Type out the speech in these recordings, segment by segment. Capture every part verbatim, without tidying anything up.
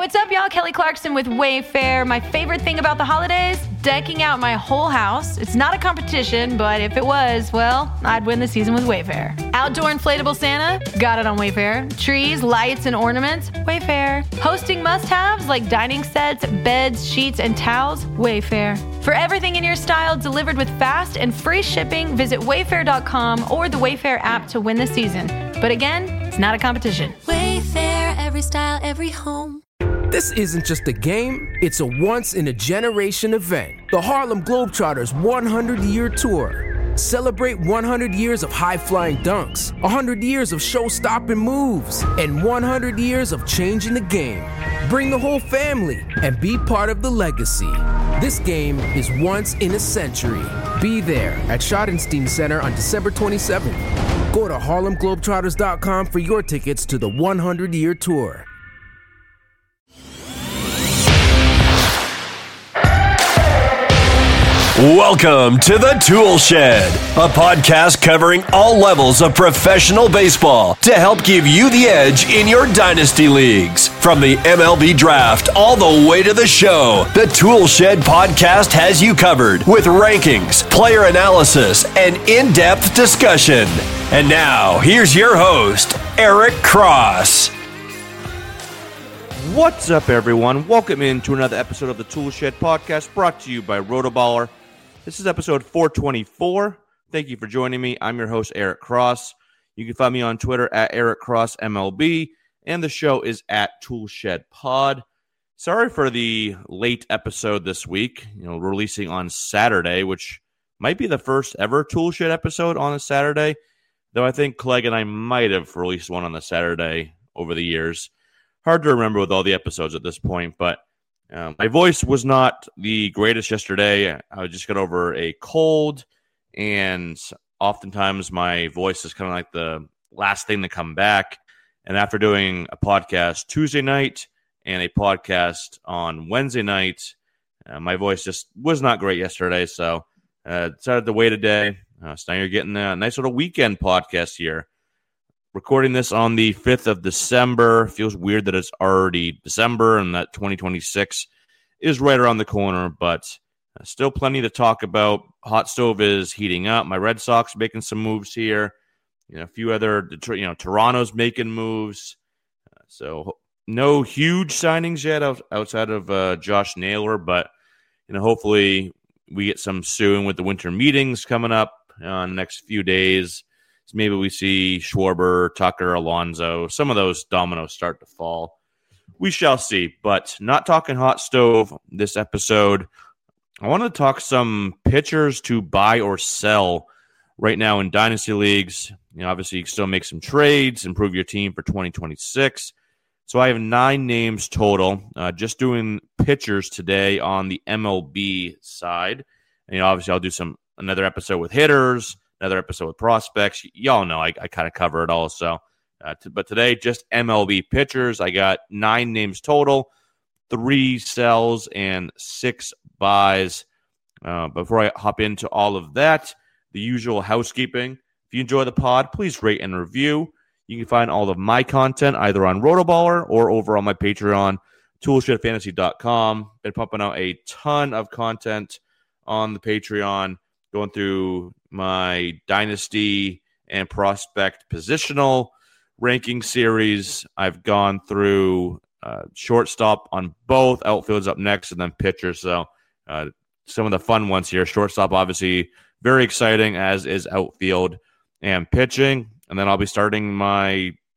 What's up, y'all? Kelly Clarkson with Wayfair. My favorite thing about the holidays? Decking out my whole house. It's not a competition, but if it was, well, I'd win the season with Wayfair. Outdoor inflatable Santa? Got it on Wayfair. Trees, lights, and ornaments? Wayfair. Hosting must-haves like dining sets, beds, sheets, and towels? Wayfair. For everything in your style delivered with fast and free shipping, visit wayfair dot com or the Wayfair app to win the season. But again, it's not a competition. Wayfair, every style, every home. This isn't just a game, it's a once-in-a-generation event. The Harlem Globetrotters one hundred year Tour. Celebrate one hundred years of high-flying dunks, one hundred years of show-stopping moves, and one hundred years of changing the game. Bring the whole family and be part of the legacy. This game is once in a century. Be there at Schottenstein Center on December twenty-seventh. Go to harlem globetrotters dot com for your tickets to the one hundred year Tour. Welcome to the Tool Shed, a podcast covering all levels of professional baseball to help give you the edge in your dynasty leagues. From the M L B draft all the way to the show, the Tool Shed podcast has you covered with rankings, player analysis, and in-depth discussion. And now, here's your host, Eric Cross. What's up, everyone? Welcome into another episode of the Tool Shed podcast brought to you by Rotoballer. This is episode four twenty-four. Thank you for joining me. I'm your host, Eric Cross. You can find me on Twitter at Eric Cross M L B, and the show is at Tool Shed Pod. Sorry for the late episode this week, you know, releasing on Saturday, which might be the first ever Tool Shed episode on a Saturday, though I think Clegg and I might have released one on the Saturday over the years. Hard to remember with all the episodes at this point, but um, my voice was not the greatest yesterday. I just got over a cold, and oftentimes my voice is kind of like the last thing to come back. And after doing a podcast Tuesday night and a podcast on Wednesday night, uh, my voice just was not great yesterday, so uh, decided to wait a day. Uh, so now you're getting a nice little weekend podcast here. Recording this on the fifth of December. Feels weird that it's already December and that twenty twenty-six is right around the corner, but uh, still plenty to talk about. Hot stove is heating up. My Red Sox making some moves here. You know, a few other, you know, Toronto's making moves. Uh, so no huge signings yet out, outside of uh, Josh Naylor, but you know, hopefully we get some soon with the winter meetings coming up uh, in the next few days. So maybe we see Schwarber, Tucker, Alonso, some of those dominoes start to fall. We shall see, but not talking hot stove this episode. I want to talk some pitchers to buy or sell right now in dynasty leagues. You know, obviously, you can still make some trades, improve your team for twenty twenty-six. So I have nine names total, uh, just doing pitchers today on the M L B side. And, you know, obviously, I'll do some another episode with hitters, another episode with prospects. Y'all know I, I kind of cover it all. So, uh, t- but today, just M L B pitchers. I got nine names total, three sells and six buys. Uh, before I hop into all of that, the usual housekeeping. If you enjoy the pod, please rate and review. You can find all of my content either on Rotoballer or over on my Patreon, tool shed fantasy dot com. Been pumping out a ton of content on the Patreon, going through my dynasty and prospect positional ranking series. I've gone through uh, shortstop on both. Outfield's up next, and then pitcher. So uh, some of the fun ones here. Shortstop, obviously, very exciting, as is outfield and pitching. And then I'll be starting my,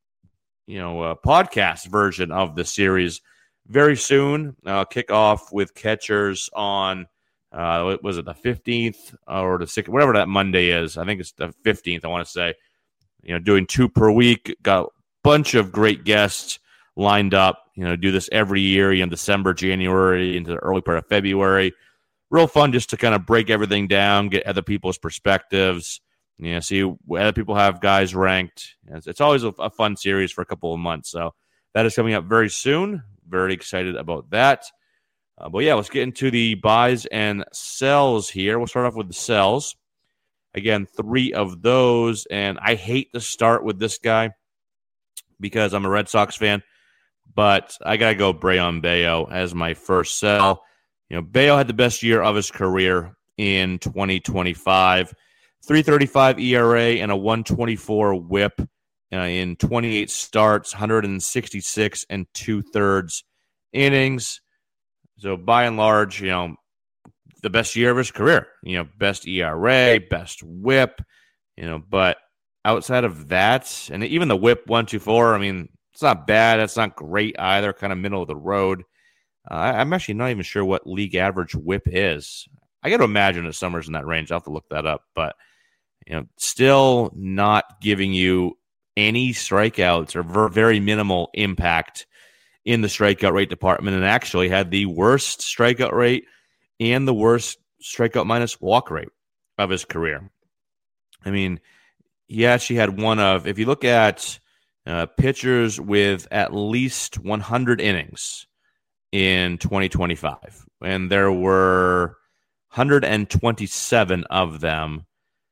you know, uh, podcast version of the series very soon. I'll kick off with catchers on, uh, what was it, the fifteenth or the sixth, whatever that Monday is. I think it's the fifteenth, I want to say. You know, doing two per week. Got a bunch of great guests lined up. You know, do this every year, you know, December, January, into the early part of February. Real fun just to kind of break everything down, get other people's perspectives. You know, see other people have guys ranked. It's, it's always a, a fun series for a couple of months. So that is coming up very soon. Very excited about that. Uh, but yeah, let's get into the buys and sells here. We'll start off with the sells. Again, three of those. And I hate to start with this guy because I'm a Red Sox fan. but I got to go Brayan Bello as my first sell. You know, Bello had the best year of his career in twenty twenty-five. three thirty-five E R A and a one twenty-four whip uh, in twenty-eight starts, one sixty-six and two-thirds innings. So by and large, you know, the best year of his career. You know, best E R A, best whip, you know, but outside of that, and even the whip one twenty-four, I mean, it's not bad. It's not great either, kind of middle of the road. Uh, I'm actually not even sure what league average whip is. I got to imagine that Summers in that range. I'll have to look that up, but you know, still not giving you any strikeouts or very minimal impact in the strikeout rate department, and actually had the worst strikeout rate and the worst strikeout minus walk rate of his career. I mean, he actually had one of, if you look at uh, pitchers with at least one hundred innings in twenty twenty-five, and there were one hundred twenty-seven of them,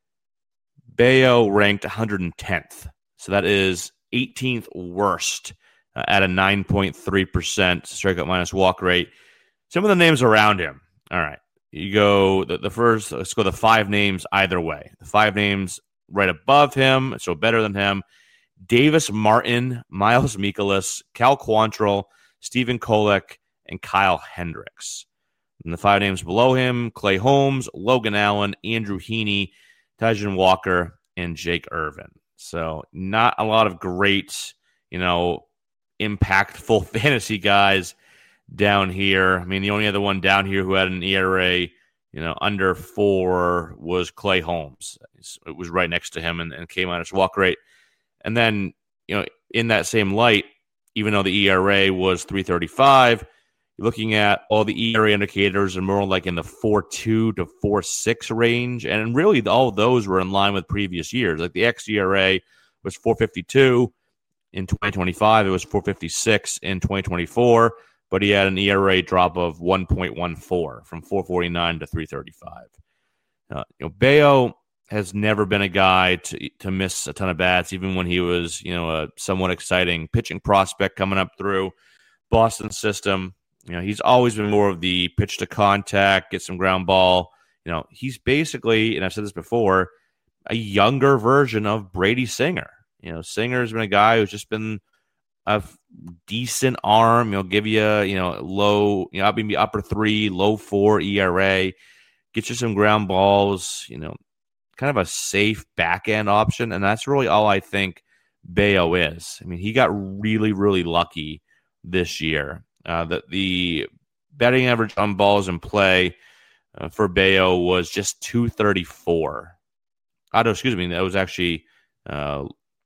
Bello ranked one hundred tenth. So that is eighteenth worst uh, at a nine point three percent strikeout minus walk rate. Some of the names around him. All right. You go the, the first, let's go the five names either way. The five names right above him, so better than him: Davis Martin, Miles Mikolas, Cal Quantrill, Stephen Kolek, and Kyle Hendricks. And the five names below him: Clay Holmes, Logan Allen, Andrew Heaney, Tajon Walker, and Jake Irvin. So not a lot of great, you know, impactful fantasy guys down here. I mean, the only other one down here who had an E R A, you know, under four was Clay Holmes. It was right next to him and, and came on his walk rate. And then, you know, in that same light, even though the E R A was three thirty-five, you're looking at all the E R A indicators are more like in the four two to four six range. And really, all of those were in line with previous years. Like the X E R A was four fifty-two in twenty twenty-five. It was four fifty-six in twenty twenty-four. But he had an E R A drop of one point one four from four forty-nine to three thirty-five. Uh, you know, Bello has never been a guy to to miss a ton of bats, even when he was, you know, a somewhat exciting pitching prospect coming up through Boston system. You know, he's always been more of the pitch to contact, get some ground ball. You know, he's basically, and I've said this before, a younger version of Brady Singer. You know, Singer's been a guy who's just been a decent arm. He'll give you, you know, low, you know, maybe upper three, low four E R A, get you some ground balls, you know, kind of a safe back end option. And that's really all I think Bello is. I mean, he got really, really lucky this year. Uh, that the batting average on balls in play uh, for Bello was just two thirty-four. Oh, no, excuse me, that was actually uh,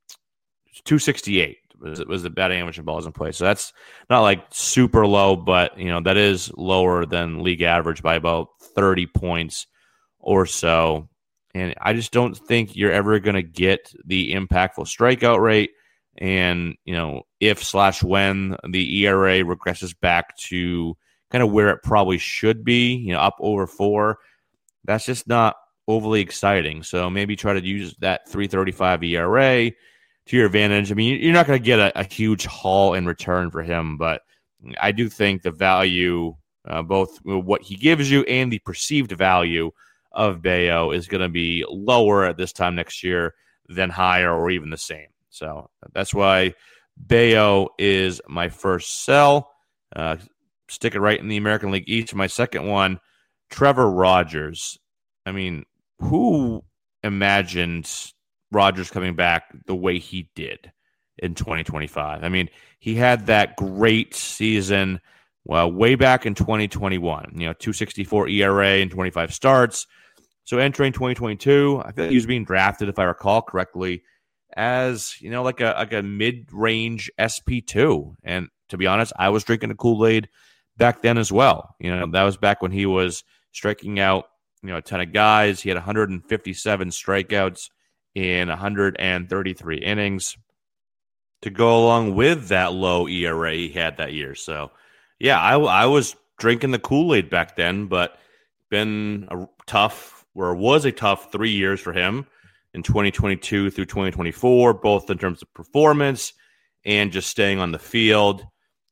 two sixty-eight. Was, was the batting average on balls in play. So that's not like super low, but you know that is lower than league average by about thirty points or so. And I just don't think you're ever going to get the impactful strikeout rate. And, you know, if slash when the E R A regresses back to kind of where it probably should be, you know, up over four, that's just not overly exciting. So maybe try to use that three thirty-five E R A to your advantage. I mean, you're not going to get a, a huge haul in return for him, but I do think the value, uh, both what he gives you and the perceived value of Bello is going to be lower at this time next year than higher or even the same. So that's why Bello is my first sell. Uh, stick it right in the American League East. My second one, Trevor Rogers. I mean, who imagined Rogers coming back the way he did in twenty twenty-five? I mean, he had that great season well, way back in twenty twenty-one. You know, two sixty-four E R A and twenty-five starts. So entering twenty twenty-two, I feel like he was being drafted, if I recall correctly, as, you know, like a like a mid-range S P two. And to be honest, I was drinking the Kool-Aid back then as well. You know, that was back when he was striking out, you know, a ton of guys. He had one hundred fifty-seven strikeouts in one hundred thirty-three innings to go along with that low E R A he had that year. So, yeah, I, I was drinking the Kool-Aid back then, but been a tough, or was a tough three years for him in twenty twenty-two through twenty twenty-four, both in terms of performance and just staying on the field.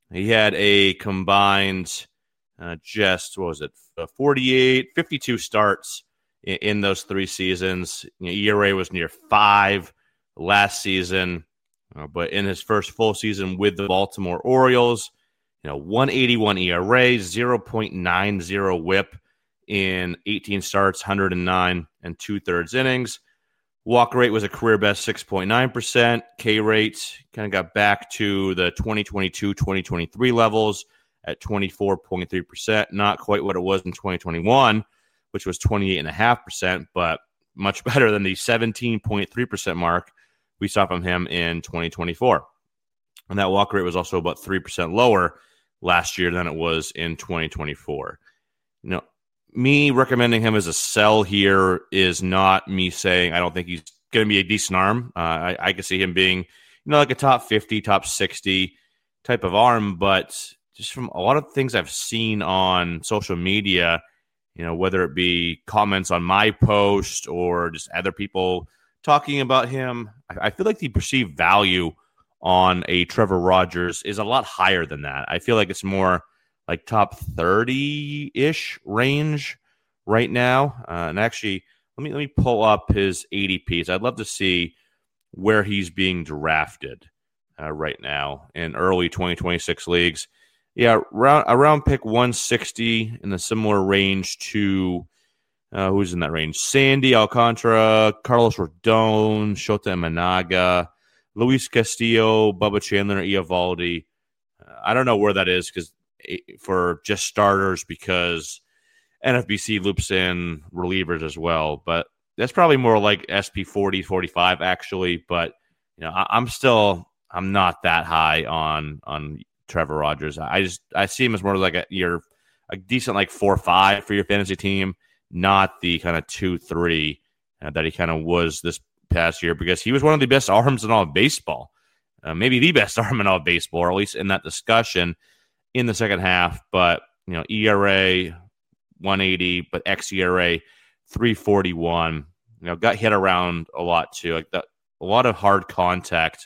He had a combined uh, just, what was it, forty-eight, fifty-two starts in, in those three seasons. You know, E R A was near five last season, uh, but in his first full season with the Baltimore Orioles, you know, one eighty-one E R A, zero point nine oh whip in eighteen starts, one hundred nine and two-thirds innings. Walk rate was a career best six point nine percent. K rate kind of got back to the twenty twenty-two twenty twenty-three levels at twenty-four point three percent. Not quite what it was in twenty twenty-one, which was twenty-eight point five percent, but much better than the seventeen point three percent mark we saw from him in twenty twenty-four. And that walk rate was also about three percent lower last year than it was in twenty twenty-four. You know, me recommending him as a sell here is not me saying I don't think he's going to be a decent arm. Uh, I, I could see him being, you know, like a top fifty, top sixty type of arm, but just from a lot of things I've seen on social media, you know, whether it be comments on my post or just other people talking about him, I, I feel like the perceived value on a Trevor Rogers is a lot higher than that. I feel like it's more like top thirty-ish range right now. Uh, and actually, let me let me pull up his A D Ps. I'd love to see where he's being drafted uh, right now in early twenty twenty-six leagues. Yeah, around, around pick one sixty in a similar range to uh, who's in that range? Sandy Alcantara, Carlos Rodon, Shota Imanaga, Luis Castillo, Bubba Chandler, Eovaldi. Uh, I don't know where that is because for just starters because N F B C loops in relievers as well. But that's probably more like S P forty, forty-five actually. But you know, I, I'm still I'm not that high on on Trevor Rogers. I just I see him as more like a you're a decent like four or five for your fantasy team, not the kind of two three uh, that he kind of was this past year because he was one of the best arms in all of baseball, uh, maybe the best arm in all of baseball, or at least in that discussion in the second half. But you know, E R A one eighty, but X E R A three forty-one. You know, got hit around a lot too. Like that, a lot of hard contact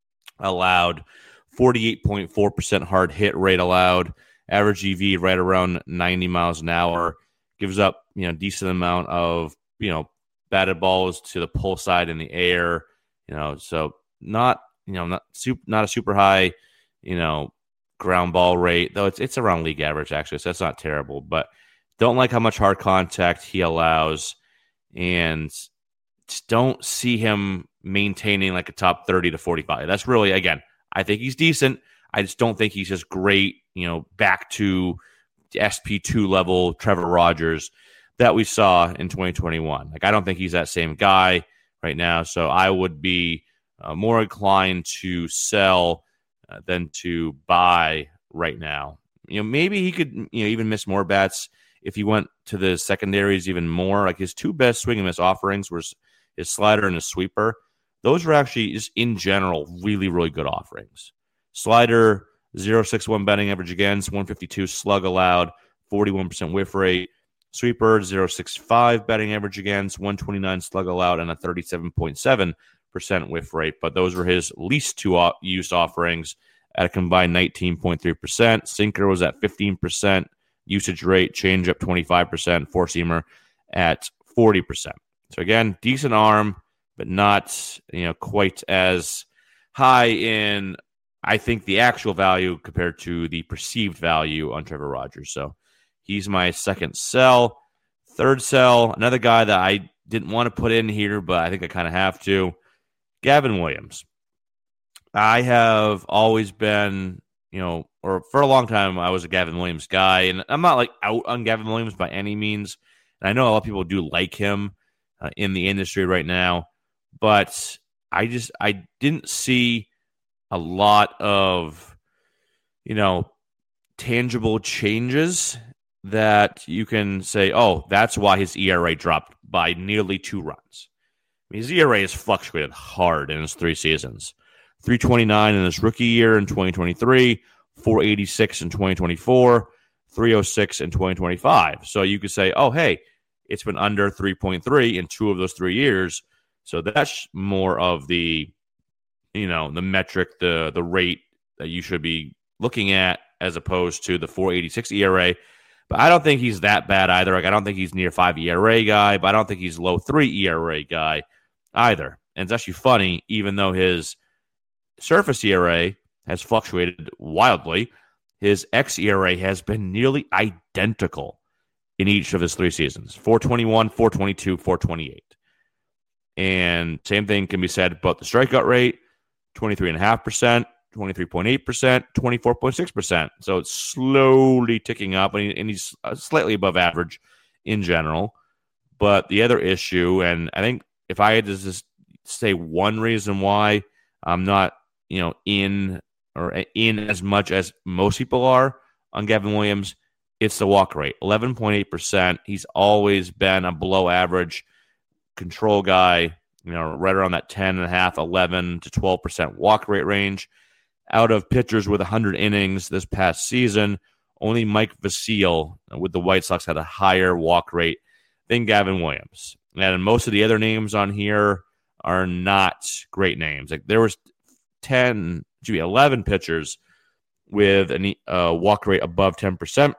allowed. forty-eight point four percent hard hit rate allowed. Average E V right around ninety miles an hour. Gives up, you know, decent amount of, you know, batted balls to the pull side in the air. You know, so not, you know, not super, not a super high, you know, ground ball rate, though it's it's around league average actually, so that's not terrible. But don't like how much hard contact he allows, and just don't see him maintaining like a top thirty to forty-five. That's really, again, I think he's decent. I just don't think he's just great, you know, back to S P two level Trevor Rogers that we saw in twenty twenty-one. Like, I don't think he's that same guy right now. So I would be uh, more inclined to sell uh, than to buy right now. You know, maybe he could, you know, even miss more bats if he went to the secondaries even more. Like, his two best swing and miss offerings were his slider and his sweeper. Those were actually, just in general, really, really good offerings. Slider, zero point six one batting average against, one fifty-two slug allowed, forty-one percent whiff rate. Sweeper, zero point six five batting average against, one twenty-nine slug allowed, and a thirty-seven point seven percent whiff rate. But those were his least two used offerings at a combined nineteen point three percent. Sinker was at fifteen percent usage rate, changeup twenty-five percent, four-seamer at forty percent. So again, decent arm, but not, you know, quite as high in, I think, the actual value compared to the perceived value on Trevor Rogers. So he's my second sell. Third sell, another guy that I didn't want to put in here, but I think I kind of have to, Gavin Williams. I have always been, you know, or for a long time, I was a Gavin Williams guy, and I'm not like out on Gavin Williams by any means. And I know a lot of people do like him uh, in the industry right now, but I just, I didn't see a lot of, you know, tangible changes that you can say, oh, that's why his E R A dropped by nearly two runs. I mean, his E R A has fluctuated hard in his three seasons. three twenty-nine in his rookie year in twenty twenty-three, four eighty-six in twenty twenty-four, three oh six in twenty twenty-five. So you could say, oh, hey, it's been under three point three in two of those three years. So that's more of the, you know, the metric, the the rate that you should be looking at as opposed to the four eighty-six E R A. But I don't think he's that bad either. Like, I don't think he's near five E R A guy, but I don't think he's low three E R A guy either. And it's actually funny, even though his surface E R A has fluctuated wildly, his X E R A has been nearly identical in each of his three seasons. four twenty-one, four twenty-two, four twenty-eight. And same thing can be said about the strikeout rate, twenty-three point five percent. twenty-three point eight percent, twenty-four point six percent. So it's slowly ticking up, and, he, and he's slightly above average in general. But the other issue, and I think if I had to just say one reason why I'm not, you know, in or in as much as most people are on Gavin Williams, it's the walk rate, eleven point eight percent. He's always been a below average control guy, you know, right around that ten and a half, eleven to twelve percent walk rate range. Out of pitchers with one hundred innings this past season, only Mike Vasile with the White Sox had a higher walk rate than Gavin Williams. And most of the other names on here are not great names. Like, there was ten, excuse me, eleven pitchers with a uh, walk rate above ten percent,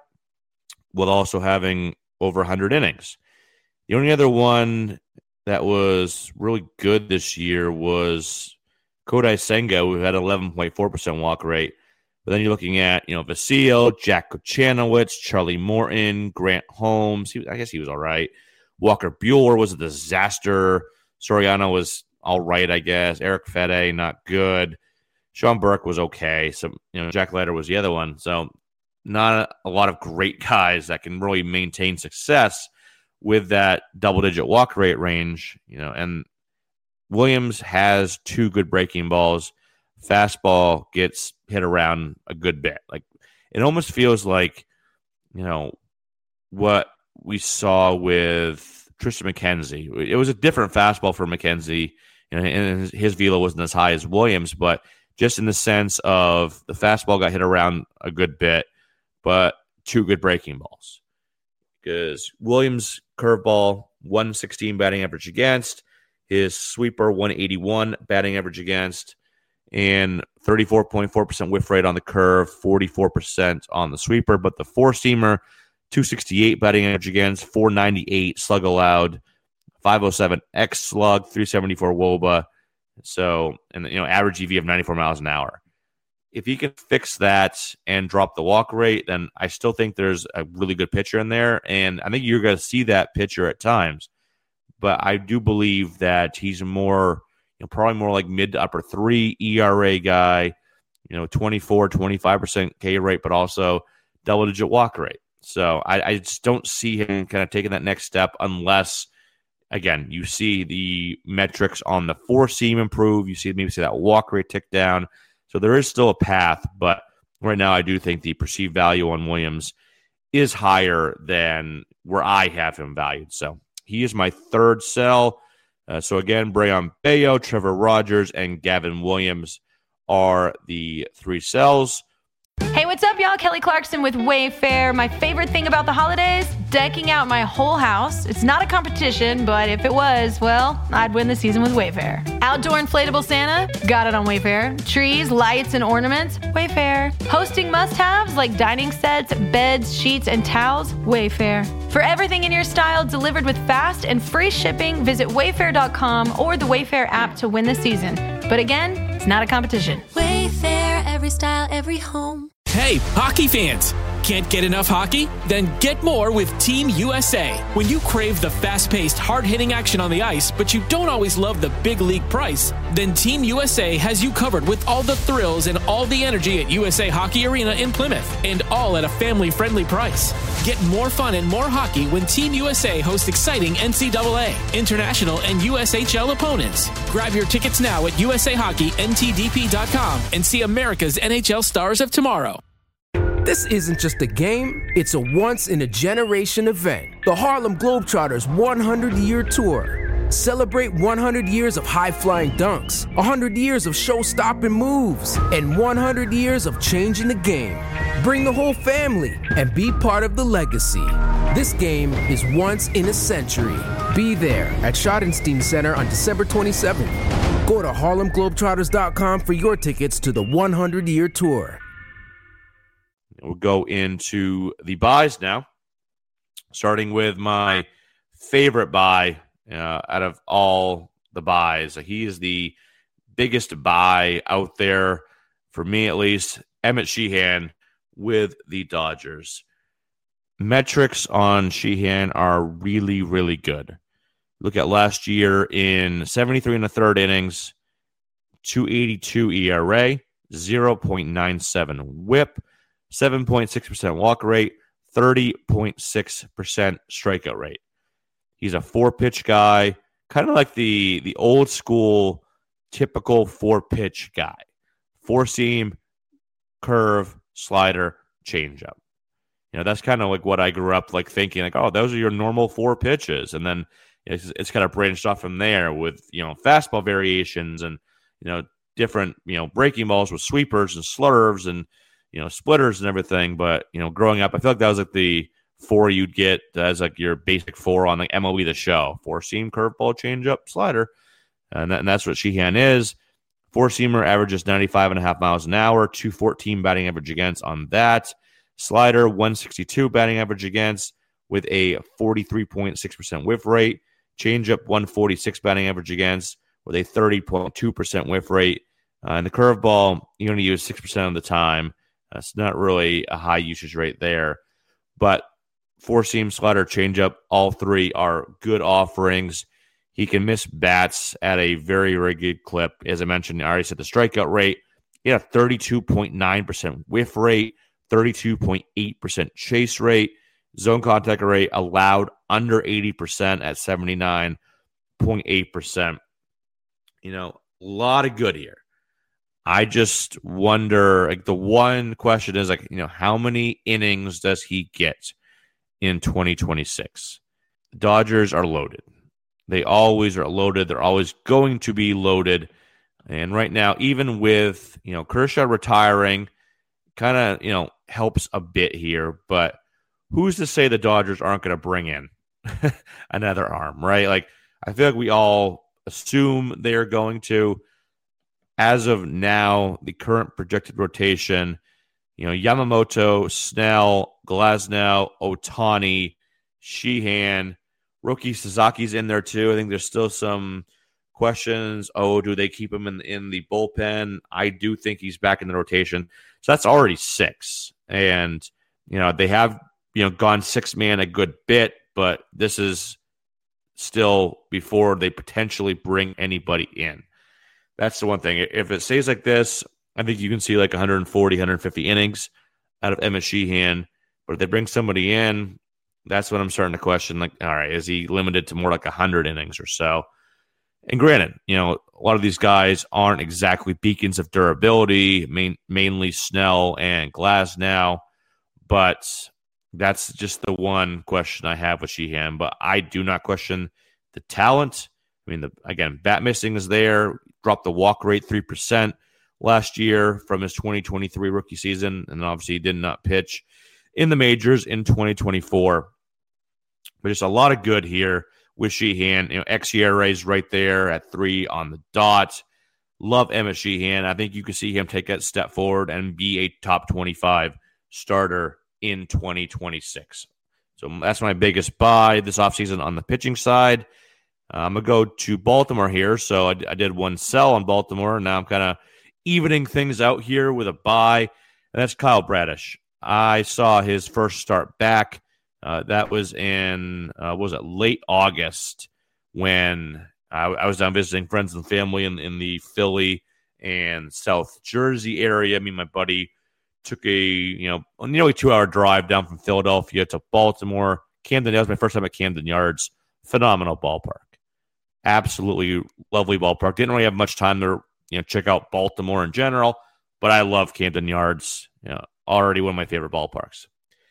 with also having over one hundred innings. The only other one that was really good this year was Kodai Senga, who had eleven point four percent walk rate. But then you're looking at, you know, Vasile, Jack Kochanowicz, Charlie Morton, Grant Holmes. He, I guess he was all right. Walker Buehler was a disaster. Soriano was all right, I guess. Eric Fede, not good. Sean Burke was okay. So, you know, Jack Leiter was the other one. So not a, a lot of great guys that can really maintain success with that double-digit walk rate range, you know, and Williams has two good breaking balls. Fastball gets hit around a good bit. Like, it almost feels like, you know, what we saw with Tristan McKenzie. It was a different fastball for McKenzie, you know, and his, his velo wasn't as high as Williams, but just in the sense of the fastball got hit around a good bit, but two good breaking balls. Because Williams' curveball, one sixteen batting average against, his sweeper, one eighty-one batting average against, and thirty-four point four percent whiff rate on the curve, forty-four percent on the sweeper. But the four-seamer, two sixty-eight batting average against, four ninety-eight slug allowed, five oh seven X slug, three seventy-four W O B A. So, and, you know, average E V of ninety-four miles an hour. If he can fix that and drop the walk rate, then I still think there's a really good pitcher in there. And I think you're going to see that pitcher at times. But I do believe that he's more, you know, probably more like mid to upper three E R A guy, you know, twenty-four, twenty-five percent K rate, but also double digit walk rate. So I, I just don't see him kind of taking that next step unless, again, you see the metrics on the four seam improve. You see maybe see that walk rate tick down. So there is still a path, but right now I do think the perceived value on Williams is higher than where I have him valued. So he is my third sell. Uh, so again, Brayan Bello, Trevor Rogers, and Gavin Williams are the three sells. Hey, what's up, y'all? Kelly Clarkson with Wayfair. My favorite thing about the holidays? Decking out my whole house. It's not a competition, but if it was, well, I'd win the season with Wayfair. Outdoor inflatable Santa? Got it on Wayfair. Trees, lights, and ornaments? Wayfair. Hosting must-haves like dining sets, beds, sheets, and towels? Wayfair. For everything in your style delivered with fast and free shipping, visit wayfair dot com or the Wayfair app to win the season. But again, it's not a competition. Wayfair, every style, every home. Hey, hockey fans! Can't get enough hockey? Then get more with Team U S A. When you crave the fast-paced, hard-hitting action on the ice, but you don't always love the big league price, then Team U S A has you covered with all the thrills and all the energy at U S A Hockey Arena in Plymouth, and all at a family-friendly price. Get more fun and more hockey when Team U S A hosts exciting N C double A, international, and U S H L opponents. Grab your tickets now at U S A Hockey N T D P dot com and see America's N H L stars of tomorrow. This isn't just a game, it's a once-in-a-generation event. The Harlem Globetrotters one hundred year Tour. Celebrate one hundred years of high-flying dunks, one hundred years of show-stopping moves, and one hundred years of changing the game. Bring the whole family and be part of the legacy. This game is once in a century. Be there at Schottenstein Center on December twenty-seventh. Go to harlem globetrotters dot com for your tickets to the one hundred year Tour. We'll go into the buys now, starting with my favorite buy uh, out of all the buys. He is the biggest buy out there, for me at least, Emmett Sheehan with the Dodgers. Metrics on Sheehan are really, really good. Look at last year in seventy-three and a third innings, two eighty-two E R A, zero point nine seven whip, seven point six percent walk rate, thirty point six percent strikeout rate. He's a four-pitch guy, kind of like the, the old school, typical four-pitch guy. Four-seam, curve, slider, changeup. You know, that's kind of like what I grew up like thinking, like, oh, those are your normal four pitches. And then it's, it's kind of branched off from there with, you know, fastball variations and, you know, different, you know, breaking balls with sweepers and slurves and, you know, splitters and everything. But, you know, growing up, I feel like that was like the four you'd get as like your basic four on like M L B The Show. Four-seam, curveball, changeup, slider. And, that, and that's what Sheehan is. Four-seamer averages ninety-five and a half miles an hour, two fourteen batting average against on that. Slider, one sixty-two batting average against with a forty-three point six percent whiff rate. Changeup, one forty-six batting average against with a thirty point two percent whiff rate. Uh, and the curveball, you only use six percent of the time. That's not really a high usage rate there. But four-seam, slider, changeup, all three are good offerings. He can miss bats at a very, very good clip. As I mentioned, I already said the strikeout rate. He had a thirty-two point nine percent whiff rate, thirty-two point eight percent chase rate, zone contact rate allowed under eighty percent at seventy-nine point eight percent. You know, a lot of good here. I just wonder, like, the one question is, like, you know, how many innings does he get in twenty twenty-six? The Dodgers are loaded. They always are loaded. They're always going to be loaded. And right now, even with, you know, Kershaw retiring, kind of, you know, helps a bit here. But who's to say the Dodgers aren't going to bring in another arm, right? Like, I feel like we all assume they're going to. As of now, the current projected rotation, you know, Yamamoto, Snell, Glasnow, Ohtani, Sheehan, rookie Suzuki's in there too. I think there's still some questions. Oh, do they keep him in, in the bullpen? I do think he's back in the rotation. So that's already six. And, you know, they have, you know, gone six-man a good bit, but this is still before they potentially bring anybody in. That's the one thing. If it stays like this, I think you can see like one forty, one fifty innings out of Emmett Sheehan. But if they bring somebody in, that's what I'm starting to question. Like, all right, is he limited to more like one hundred innings or so? And granted, you know, a lot of these guys aren't exactly beacons of durability, main, mainly Snell and Glasnow. But that's just the one question I have with Sheehan. But I do not question the talent. I mean, the, again, bat missing is there. Dropped the walk rate three percent last year from his twenty twenty-three rookie season. And obviously he did not pitch in the majors in twenty twenty-four. But just a lot of good here with Sheehan. You know, X E R A is right there at three on the dot. Love Emmett Sheehan. I think you can see him take that step forward and be a top twenty-five starter in twenty twenty-six. So that's my biggest buy this offseason on the pitching side. Uh, I'm going to go to Baltimore here. So I, I did one sell on Baltimore. Now I'm kind of evening things out here with a buy. And that's Kyle Bradish. I saw his first start back. Uh, that was in, uh, was it late August when I, I was down visiting friends and family in, in the Philly and South Jersey area. I mean, my buddy took a, you know, nearly two hour drive down from Philadelphia to Baltimore. Camden, that was my first time at Camden Yards. Phenomenal ballpark. Absolutely lovely ballpark. Didn't really have much time to, you know, check out Baltimore in general, but I love Camden Yards. You know, already one of my favorite ballparks.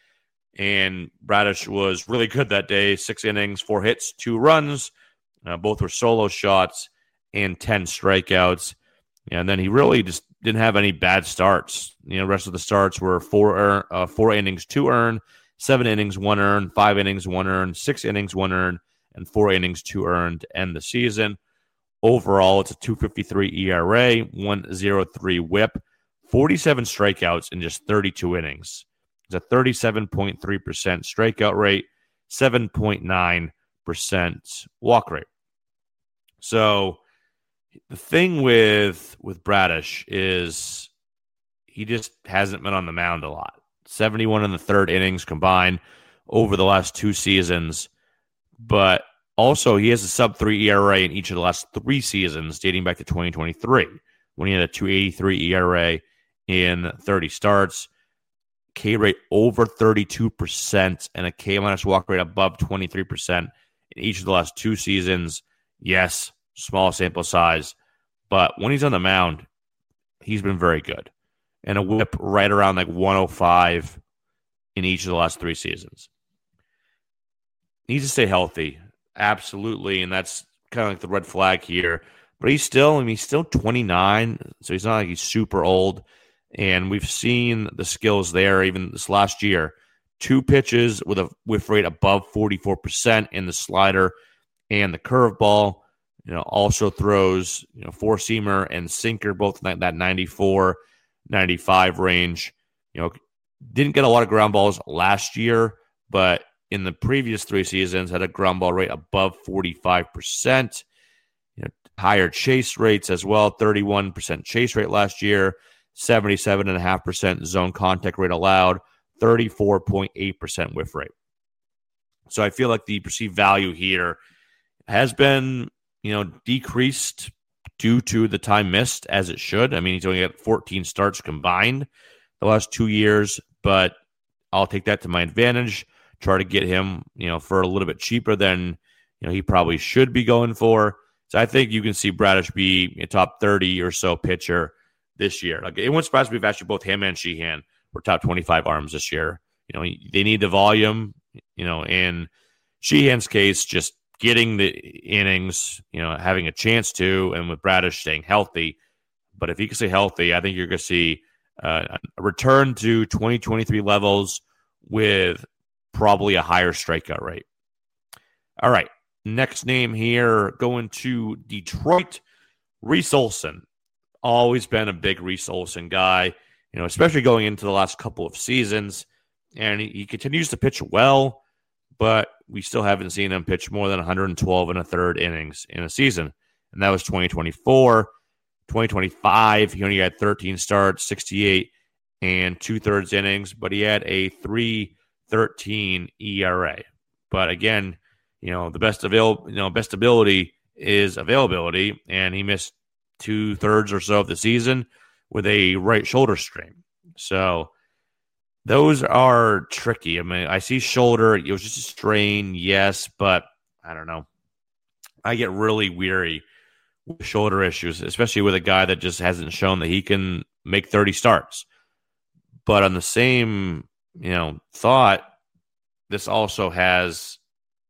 And Bradish was really good that day. Six innings, four hits, two runs. Uh, both were solo shots and ten strikeouts. And then he really just didn't have any bad starts. You know, the rest of the starts were four earn, uh, four innings, two earn, seven innings, one earn, five innings, one earn, six innings, one earn, and four innings, two earned to end the season. Overall, it's a two fifty-three E R A, one oh three whip, forty-seven strikeouts in just thirty-two innings. It's a thirty-seven point three percent strikeout rate, seven point nine percent walk rate. So the thing with with Bradish is he just hasn't been on the mound a lot. seventy-one in the third innings combined over the last two seasons. But also he has a sub three E R A in each of the last three seasons dating back to twenty twenty-three when he had a two eighty-three E R A in thirty starts. K rate over thirty-two percent and a K minus walk rate above twenty-three percent in each of the last two seasons. Yes, small sample size, but when he's on the mound, he's been very good. And a whip right around like one oh five in each of the last three seasons. Needs to stay healthy, absolutely, and that's kind of like the red flag here. But he's still, I mean, he's still twenty-nine, so he's not like he's super old. And we've seen the skills there even this last year. Two pitches with a whiff rate above forty-four percent in the slider and the curveball. You know, also throws, you know, four-seamer and sinker, both in that ninety-four, ninety-five range. You know, didn't get a lot of ground balls last year, but in the previous three seasons had a ground ball rate above forty-five percent. You know, higher chase rates as well, thirty-one percent chase rate last year, seventy-seven point five percent zone contact rate allowed, thirty-four point eight percent whiff rate. So I feel like the perceived value here has been, you know, decreased due to the time missed, as it should. I mean, he's only got fourteen starts combined the last two years, but I'll take that to my advantage. Try to get him, you know, for a little bit cheaper than, you know, he probably should be going for. So I think you can see Bradish be a top thirty or so pitcher this year. Like, it wouldn't surprise me if actually both him and Sheehan were top twenty-five arms this year. You know, they need the volume, you know, in Sheehan's case, just getting the innings, you know, having a chance to, and with Bradish staying healthy. But if he can stay healthy, I think you're going to see uh, a return to twenty twenty-three levels with probably a higher strikeout rate. All right, next name here, going to Detroit, Reese Olson. Always been a big Reese Olson guy, you know, especially going into the last couple of seasons. And he, he continues to pitch well, but we still haven't seen him pitch more than one hundred twelve and a third innings in a season. And that was twenty twenty-four. twenty twenty-five, he only had thirteen starts, sixty-eight and two-thirds innings, but he had a three thirteen E R A. But again, you know, the best avail, you know, best ability is availability, and he missed two-thirds or so of the season with a right shoulder strain. So those are tricky. I mean, I see shoulder, it was just a strain, yes, but I don't know. I get really weary with shoulder issues, especially with a guy that just hasn't shown that he can make thirty starts. But on the same, you know, thought, this also has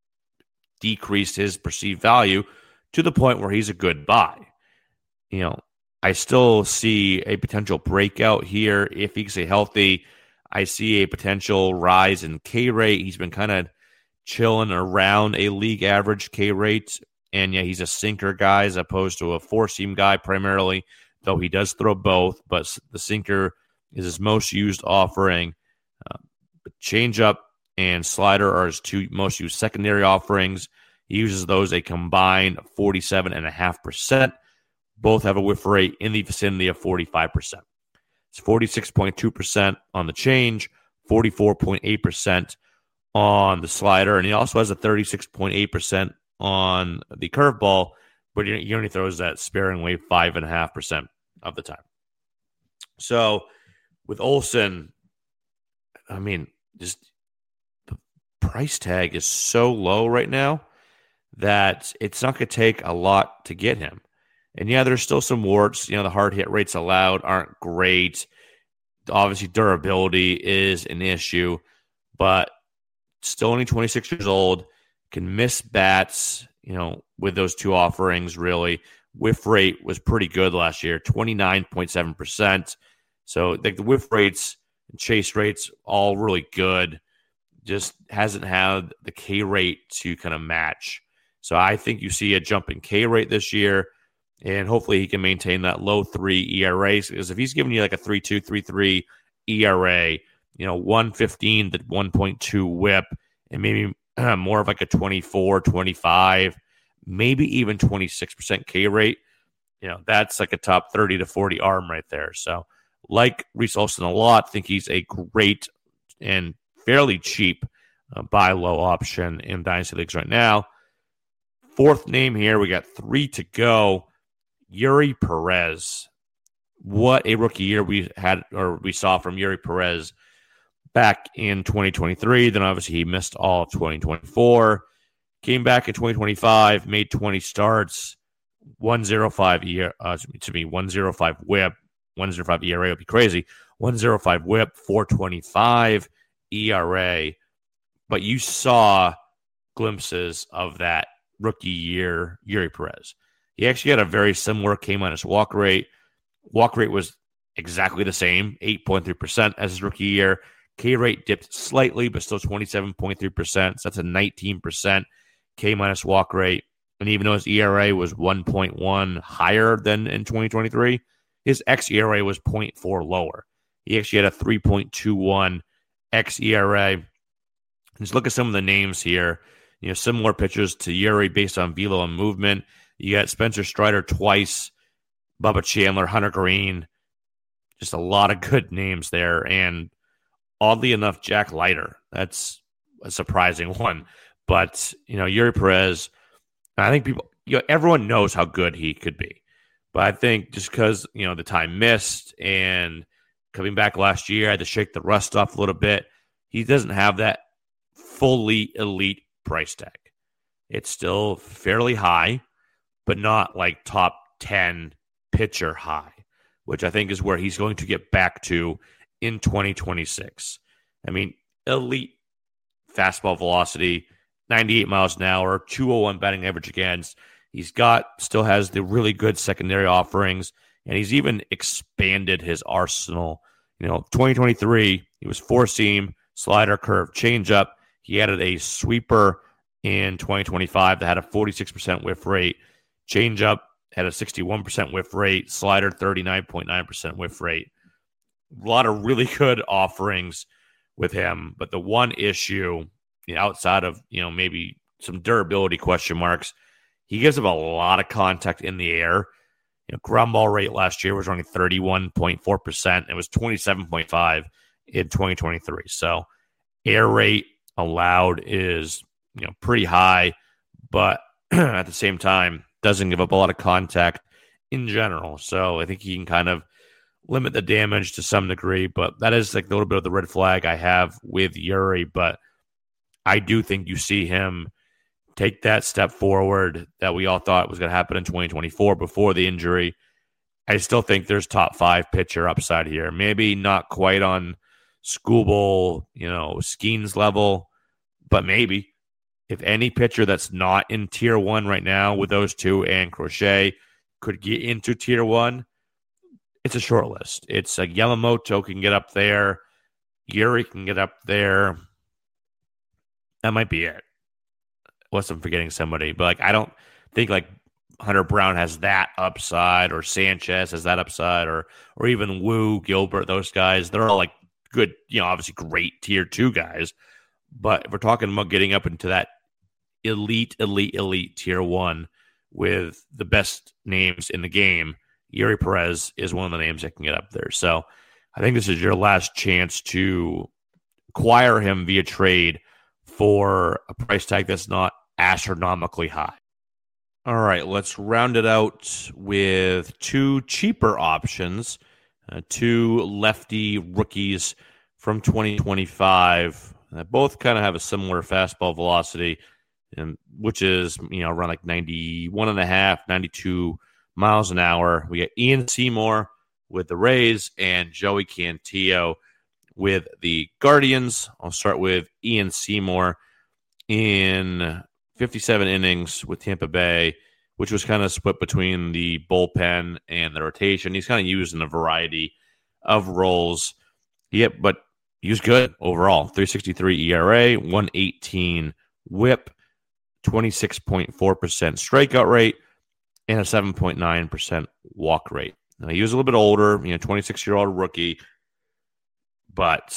decreased his perceived value to the point where he's a good buy. You know, I still see a potential breakout here if he can stay healthy. I see a potential rise in K rate. He's been kind of chilling around a league average K rate. And yeah, he's a sinker guy as opposed to a four-seam guy primarily, though he does throw both. But the sinker is his most used offering. Uh, changeup and slider are his two most used secondary offerings. He uses those a combined forty-seven point five percent. Both have a whiff rate in the vicinity of forty-five percent. It's forty-six point two percent on the change, forty-four point eight percent on the slider, and he also has a thirty-six point eight percent on the curveball, but he only throws that sparingly five point five percent of the time. So with Olson, I mean, just the price tag is so low right now that it's not going to take a lot to get him. And yeah, there's still some warts. You know, the hard hit rates allowed aren't great. Obviously, durability is an issue, but still only twenty-six years old, can miss bats, you know, with those two offerings, really. Whiff rate was pretty good last year, twenty-nine point seven percent. So like the whiff rates and chase rates, all really good. Just hasn't had the K rate to kind of match. So I think you see a jump in K rate this year. And hopefully he can maintain that low three E R A. Because if he's giving you like a three two, three three E R A, you know, one fifteen to one point two whip, and maybe uh, more of like a twenty-four, twenty-five, maybe even twenty-six percent K rate, you know, that's like a top thirty to forty arm right there. So like Reese Olson a lot, think he's a great and fairly cheap uh, buy low option in Dynasty Leagues right now. Fourth name here, we got three to go. Yuri Perez. What a rookie year we had, or we saw from Yuri Perez back in twenty twenty-three. Then obviously he missed all of twenty twenty-four. Came back in twenty twenty-five, made twenty starts, one oh five year, uh, to me, one oh five whip, one oh five E R A would be crazy. one oh five whip, four twenty-five E R A. But you saw glimpses of that rookie year, Yuri Perez. He actually had a very similar K minus walk rate. Walk rate was exactly the same, eight point three percent as his rookie year. K rate dipped slightly, but still twenty-seven point three percent. So that's a nineteen percent K minus walk rate. And even though his E R A was one point one higher than in twenty twenty-three, his X E R A was zero point four lower. He actually had a three point two one X E R A. Just look at some of the names here. You know, similar pitchers to Yuri based on velo and movement. You got Spencer Strider twice, Bubba Chandler, Hunter Green. Just a lot of good names there. And oddly enough, Jack Leiter. That's a surprising one. But, you know, Yuri Perez, I think people, you know, everyone knows how good he could be. But I think just because, you know, the time missed and coming back last year, I had to shake the rust off a little bit. He doesn't have that fully elite price tag. It's still fairly high, but not like top ten pitcher high, which I think is where he's going to get back to in twenty twenty-six. I mean, elite fastball velocity, ninety-eight miles an hour, two oh one batting average against. He's got, still has the really good secondary offerings, and he's even expanded his arsenal. You know, twenty twenty-three, he was four seam, slider, curve, changeup. He added a sweeper in twenty twenty-five that had a forty-six percent whiff rate. Changeup had a sixty-one percent whiff rate. Slider, thirty-nine point nine percent whiff rate. A lot of really good offerings with him. But the one issue, you know, outside of, you know, maybe some durability question marks, he gives up a lot of contact in the air. You know, ground ball rate last year was only thirty-one point four percent. It was twenty-seven point five in twenty twenty-three. So air rate allowed is, you know, pretty high, but at the same time doesn't give up a lot of contact in general. So I think he can kind of limit the damage to some degree, but that is like a little bit of the red flag I have with Yuri. But I do think you see him take that step forward that we all thought was going to happen in twenty twenty-four before the injury. I still think there's top five pitcher upside here. Maybe not quite on Skubal, you know, Skeens level, but maybe. If any pitcher that's not in tier one right now with those two and Crochet could get into tier one, it's a short list. It's like Yamamoto can get up there. Yuri can get up there. That might be it. Unless I'm forgetting somebody. But like I don't think like Hunter Brown has that upside, or Sanchez has that upside, or or even Wu, Gilbert, those guys. They're all like good, you know, obviously great tier two guys. But if we're talking about getting up into that elite, elite, elite tier one with the best names in the game, Yuri Perez is one of the names that can get up there. So I think this is your last chance to acquire him via trade for a price tag that's not astronomically high. All right, let's round it out with two cheaper options, uh, two lefty rookies from twenty twenty-five that both kind of have a similar fastball velocity, and which is, you know, around like ninety-one and a half, ninety-two miles an hour. We got Ian Seymour with the Rays and Joey Cantillo with the Guardians. I'll start with Ian Seymour in fifty-seven innings with Tampa Bay, which was kind of split between the bullpen and the rotation. He's kind of used in a variety of roles. Yep, but he was good overall. three sixty-three E R A, one eighteen whip, twenty-six point four percent strikeout rate, and a seven point nine percent walk rate. Now, he was a little bit older, you know, twenty-six-year-old rookie, but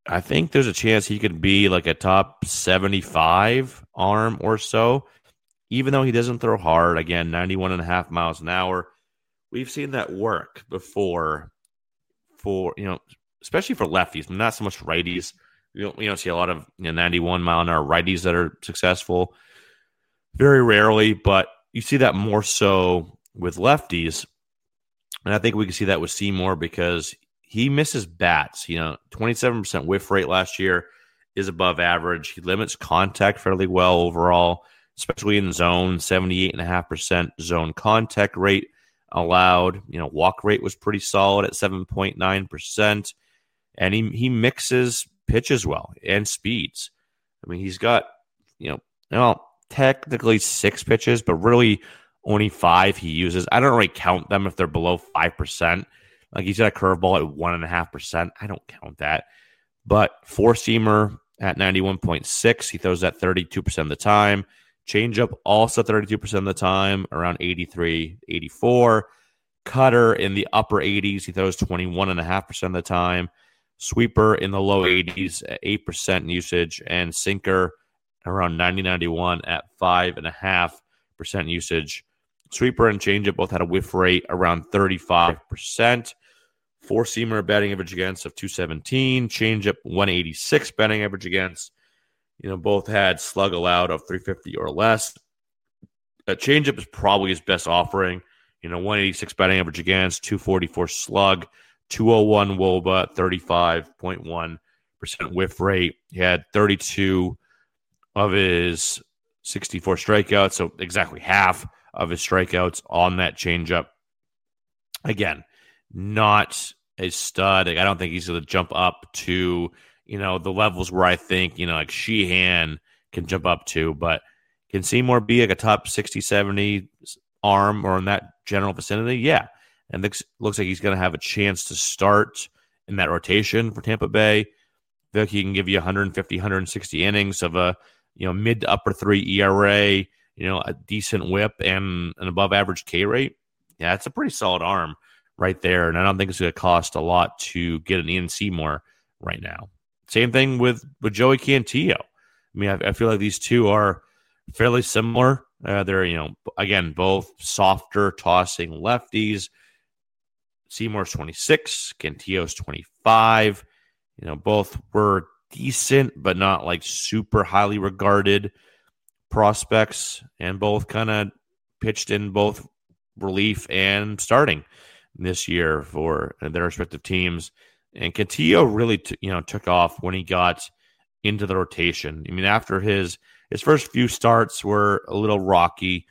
I think there's a chance he could be like a top seventy-five arm or so, even though he doesn't throw hard. Again, ninety-one and a half miles an hour. We've seen that work before for, you know, especially for lefties, not so much righties. You don't, you don't see a lot of, you know, ninety-one mile an hour righties that are successful. Very rarely, but you see that more so with lefties. And I think we can see that with Seymour because he misses bats. You know, twenty-seven percent whiff rate last year is above average. He limits contact fairly well overall, especially in zone. seventy-eight point five percent zone contact rate allowed. You know, walk rate was pretty solid at seven point nine percent. And he, he mixes pitches well and speeds. I mean, he's got, you know, well, technically six pitches, but really only five he uses. I don't really count them if they're below five percent. Like he's got a curveball at one point five percent. I don't count that. But four-seamer at ninety-one point six, he throws that thirty-two percent of the time. Changeup also thirty-two percent of the time, around eighty-three, eighty-four. Cutter in the upper eighties, he throws twenty-one point five percent of the time. Sweeper in the low eighties at eight percent usage. And sinker around ninety, ninety-one at five point five percent usage. Sweeper and changeup both had a whiff rate around thirty-five percent. Four-seamer batting average against of two seventeen. Changeup one eighty-six batting average against. You know, both had slug allowed of three fifty or less. A changeup is probably his best offering. You know, one eighty-six batting average against, two forty-four slug, two oh one W O B A, thirty-five point one percent whiff rate. He had thirty-two of his sixty-four strikeouts, so exactly half of his strikeouts on that changeup. Again, not a stud. I don't think he's going to jump up to, you know, the levels where I think, you know, like Sheehan can jump up to, but can Seymour be like a top sixty, seventy arm or in that general vicinity? Yeah. And looks, looks like he's going to have a chance to start in that rotation for Tampa Bay. I feel like he can give you one fifty, one sixty innings of a, you know, mid to upper three E R A, you know, a decent whip and an above average K rate. Yeah, it's a pretty solid arm right there. And I don't think it's going to cost a lot to get an Ian Seymour right now. Same thing with, with Joey Cantillo. I mean, I, I feel like these two are fairly similar. Uh, they're, you know, again, both softer tossing lefties. Seymour's twenty-six, Cantillo's twenty-five. You know, both were decent, but not like super highly regarded prospects, and both kind of pitched in both relief and starting this year for their respective teams. And Cantillo really, t- you know, took off when he got into the rotation. I mean, after his his first few starts were a little rocky,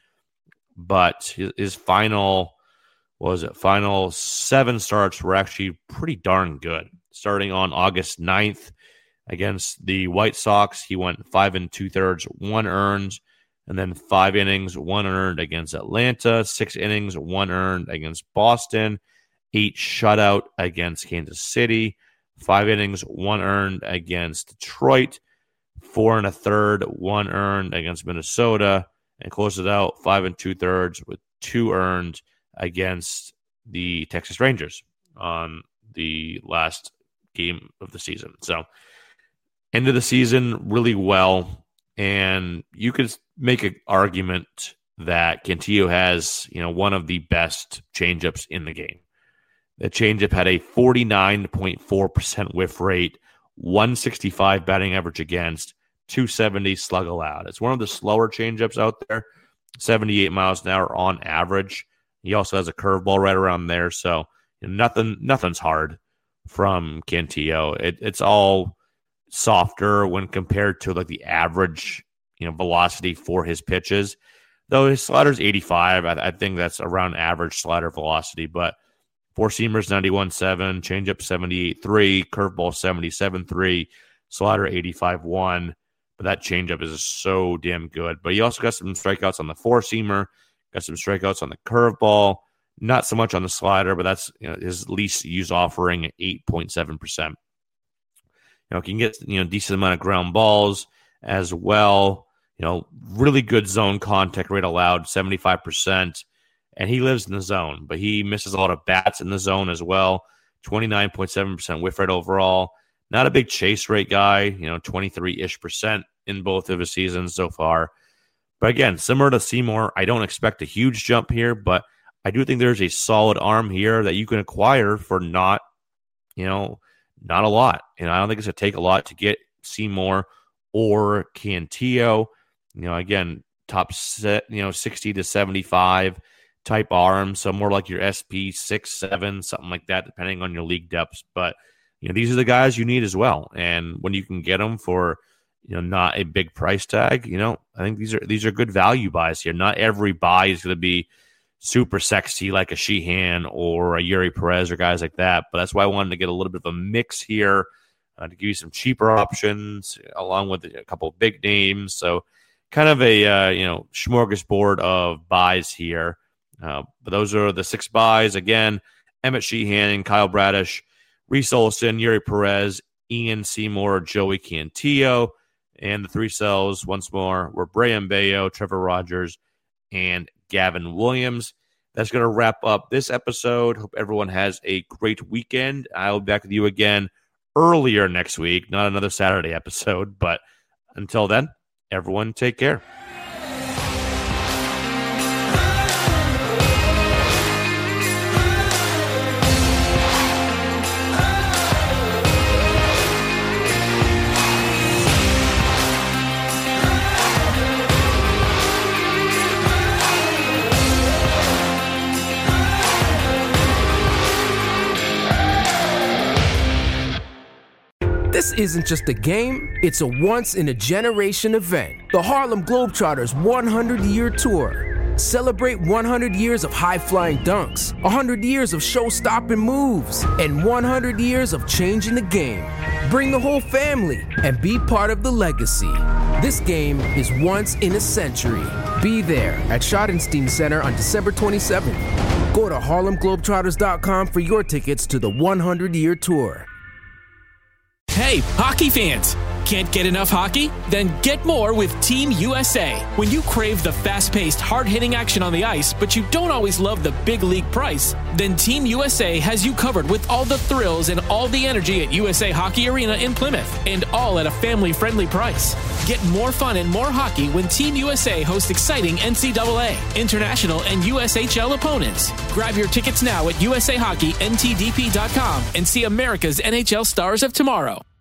but his, his final what was it final seven starts were actually pretty darn good. Starting on August ninth against the White Sox, he went five and two thirds, one earned, and then five innings, one earned against Atlanta, six innings, one earned against Boston, eight shutout against Kansas City, five innings, one earned against Detroit, four and a third, one earned against Minnesota, and closed it out five and two thirds with two earned against the Texas Rangers on the last game of the season. So, end of the season really well, and you could make an argument that Cantillo has, you know, one of the best changeups in the game. The changeup had a forty-nine point four percent whiff rate, one sixty-five batting average against, two seventy slug allowed. It's one of the slower changeups out there, seventy-eight miles an hour on average. He also has a curveball right around there, so you know, nothing, nothing's hard from Cantillo. It, it's all softer when compared to like the average, you know, velocity for his pitches. Though his slider's eighty-five, I, I think that's around average slider velocity. But four seamers ninety-one point seven, changeup seventy-eight point three, curveball seventy-seven point three, slider eighty-five point one. But that changeup is so damn good. But he also got some strikeouts on the four seamer, got some strikeouts on the curveball. Not so much on the slider, but that's, you know, his least used offering at eight point seven percent. You know, can get, you know, decent amount of ground balls as well. You know, really good zone contact rate allowed, seventy-five percent. And he lives in the zone, but he misses a lot of bats in the zone as well. twenty-nine point seven percent whiff rate overall, Not a big chase rate guy, you know, twenty-three-ish percent in both of his seasons so far. But again, similar to Seymour, I don't expect a huge jump here, but I do think there's a solid arm here that you can acquire for not, you know, not a lot. And I don't think it's going to take a lot to get Seymour or Cantillo. You know, again, top set, you know, sixty to seventy-five type arms. So more like your S P six, seven, something like that, depending on your league depths. But, you know, these are the guys you need as well. And when you can get them for, you know, not a big price tag, you know, I think these are, these are good value buys here. Not every buy is going to be super sexy like a Sheehan or a Yuri Perez or guys like that. But that's why I wanted to get a little bit of a mix here uh, to give you some cheaper options along with a couple of big names. So kind of a, uh, you know, smorgasbord of buys here. Uh, but those are the six buys. Again, Emmett Sheehan, Kyle Bradish, Reese Olson, Yuri Perez, Ian Seymour, Joey Cantillo. And the three sells, once more, were Brayan Bello, Trevor Rogers, and Gavin Williams. That's going to wrap up this episode. Hope everyone has a great weekend. I'll be back with you again earlier next week, not another Saturday episode. But until then, everyone take care. This isn't just a game, it's a once-in-a-generation event. The Harlem Globetrotters one hundred-year Tour. Celebrate one hundred years of high-flying dunks, one hundred years of show-stopping moves, and one hundred years of changing the game. Bring the whole family and be part of the legacy. This game is once in a century. Be there at Schottenstein Center on December twenty-seventh. Go to Harlem Globetrotters dot com for your tickets to the one hundred-year Tour. Hey, hockey fans! Can't get enough hockey? Then get more with Team U S A. When you crave the fast-paced, hard-hitting action on the ice, but you don't always love the big league price, then Team U S A has you covered with all the thrills and all the energy at U S A Hockey Arena in Plymouth, and all at a family-friendly price. Get more fun and more hockey when Team U S A hosts exciting N C double A, international, and U S H L opponents. Grab your tickets now at U S A Hockey N T D P dot com and see America's N H L stars of tomorrow.